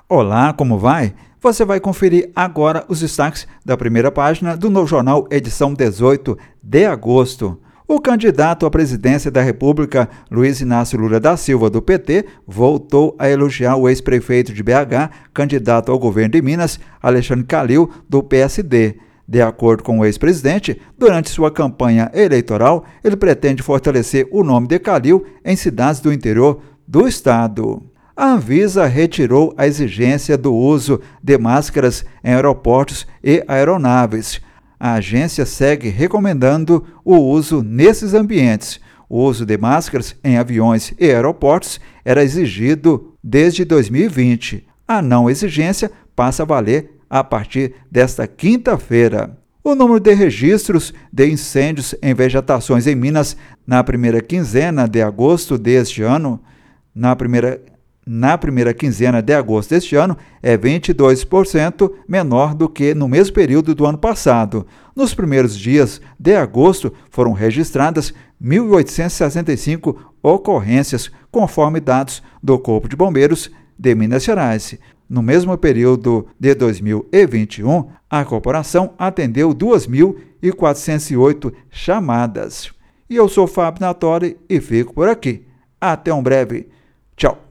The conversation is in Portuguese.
Olá, como vai? Você vai conferir agora os destaques da primeira página do Novo Jornal, edição 18 de agosto. O candidato à presidência da República, Luiz Inácio Lula da Silva, do PT, voltou a elogiar o ex-prefeito de BH, candidato ao governo de Minas, Alexandre Calil, do PSD. De acordo com o ex-presidente, durante sua campanha eleitoral, ele pretende fortalecer o nome de Calil em cidades do interior do estado. A Anvisa retirou a exigência do uso de máscaras em aeroportos e aeronaves. A agência segue recomendando o uso nesses ambientes. O uso de máscaras em aviões e aeroportos era exigido desde 2020. A não exigência passa a valer a partir desta quinta-feira. O número de registros de incêndios em vegetações em Minas na primeira quinzena de agosto deste ano, na primeira quinzena de agosto deste ano, é 22% menor do que no mesmo período do ano passado. Nos primeiros dias de agosto, foram registradas 1.865 ocorrências, conforme dados do Corpo de Bombeiros de Minas Gerais. No mesmo período de 2021, a corporação atendeu 2.408 chamadas. E eu sou Fábio Nattori e fico por aqui. Até um breve. Tchau.